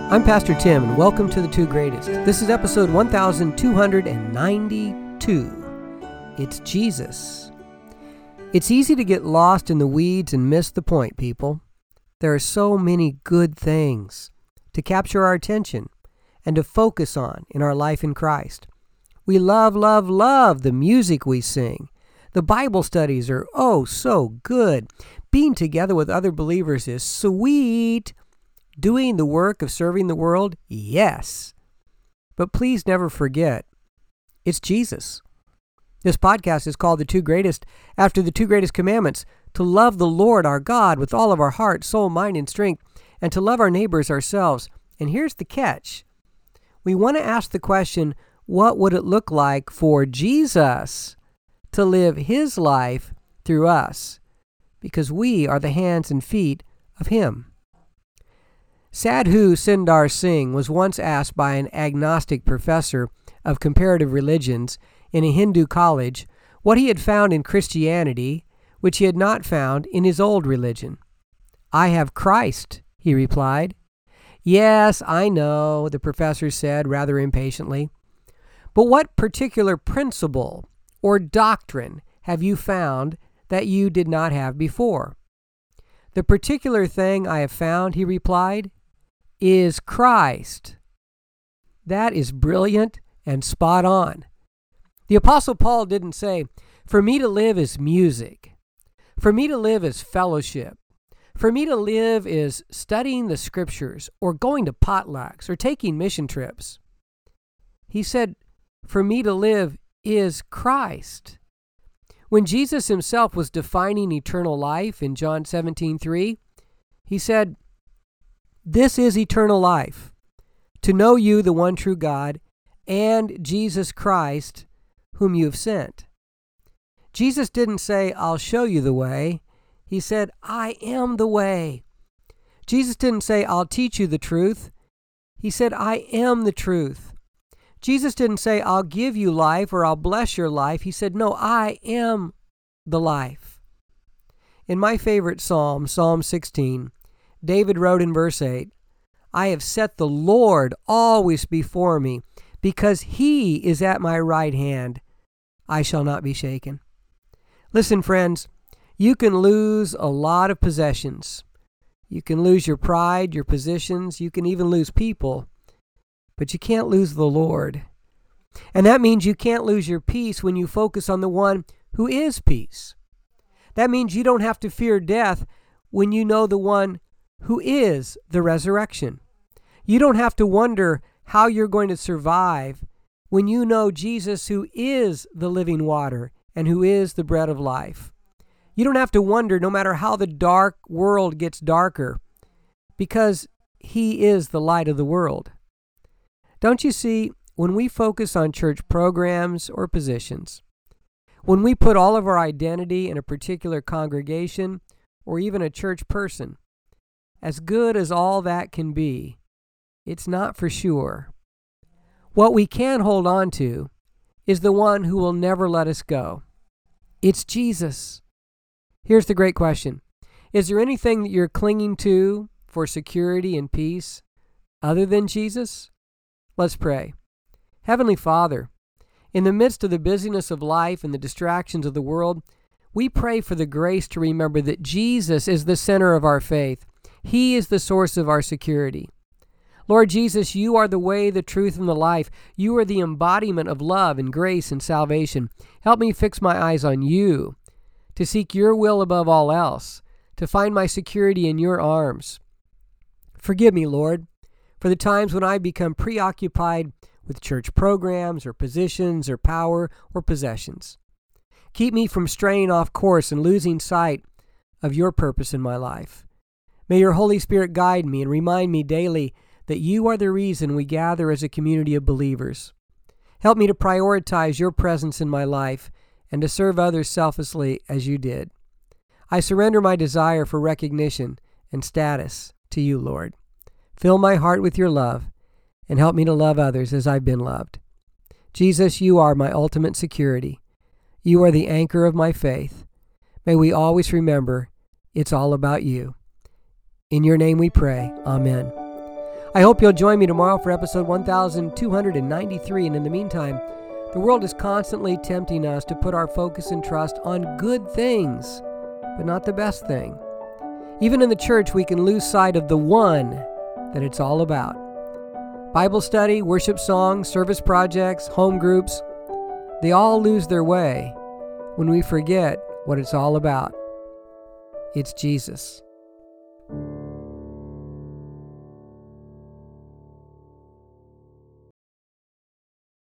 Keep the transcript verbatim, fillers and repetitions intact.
I'm Pastor Tim, and welcome to The Two Greatest. This is episode one thousand two hundred ninety-two. It's Jesus. It's easy to get lost in the weeds and miss the point, people. There are so many good things to capture our attention and to focus on in our life in Christ. We love, love, love the music we sing. The Bible studies are oh so good. Being together with other believers is sweet. Doing the work of serving the world, yes. But please never forget, it's Jesus. This podcast is called The Two Greatest after the two greatest commandments: to love the Lord our God with all of our heart, soul, mind, and strength, and to love our neighbors ourselves. And here's the catch. We want to ask the question, what would it look like for Jesus to live his life through us? Because we are the hands and feet of him. Sadhu Sundar Singh was once asked by an agnostic professor of comparative religions in a Hindu college what he had found in Christianity which he had not found in his old religion. "I have Christ," he replied. "Yes, I know," the professor said rather impatiently. "But what particular principle or doctrine have you found that you did not have before?" "The particular thing I have found," he replied, "is Christ." That is brilliant and spot on. The Apostle Paul didn't say, "For me to live is music. For me to live is fellowship. For me to live is studying the scriptures or going to potlucks or taking mission trips." He said, "For me to live is Christ." When Jesus himself was defining eternal life in John seventeen three, he said, "This is eternal life, to know you, the one true God, and Jesus Christ, whom you have sent." Jesus didn't say, "I'll show you the way." He said, "I am the way." Jesus didn't say, "I'll teach you the truth." He said, "I am the truth." Jesus didn't say, "I'll give you life," or "I'll bless your life." He said, "No, I am the life." In my favorite psalm, Psalm sixteen, David wrote in verse eight, "I have set the Lord always before me. Because he is at my right hand, I shall not be shaken." Listen, friends, you can lose a lot of possessions. You can lose your pride, your positions. You can even lose people. But you can't lose the Lord. And that means you can't lose your peace when you focus on the one who is peace. That means you don't have to fear death when you know the one who is the resurrection. You don't have to wonder how you're going to survive when you know Jesus, who is the living water and who is the bread of life. You don't have to wonder, no matter how the dark world gets darker, because he is the light of the world. Don't you see, when we focus on church programs or positions, when we put all of our identity in a particular congregation or even a church person, as good as all that can be, it's not for sure. What we can hold on to is the one who will never let us go. It's Jesus. Here's the great question. Is there anything that you're clinging to for security and peace other than Jesus? Let's pray. Heavenly Father, in the midst of the busyness of life and the distractions of the world, we pray for the grace to remember that Jesus is the center of our faith. He is the source of our security. Lord Jesus, you are the way, the truth, and the life. You are the embodiment of love and grace and salvation. Help me fix my eyes on you, to seek your will above all else, to find my security in your arms. Forgive me, Lord, for the times when I become preoccupied with church programs or positions or power or possessions. Keep me from straying off course and losing sight of your purpose in my life. May your Holy Spirit guide me and remind me daily that you are the reason we gather as a community of believers. Help me to prioritize your presence in my life and to serve others selflessly as you did. I surrender my desire for recognition and status to you, Lord. Fill my heart with your love and help me to love others as I've been loved. Jesus, you are my ultimate security. You are the anchor of my faith. May we always remember it's all about you. In your name we pray. Amen. I hope you'll join me tomorrow for episode one thousand two hundred ninety-three. And in the meantime, the world is constantly tempting us to put our focus and trust on good things, but not the best thing. Even in the church, we can lose sight of the one that it's all about. Bible study, worship songs, service projects, home groups, they all lose their way when we forget what it's all about. It's Jesus.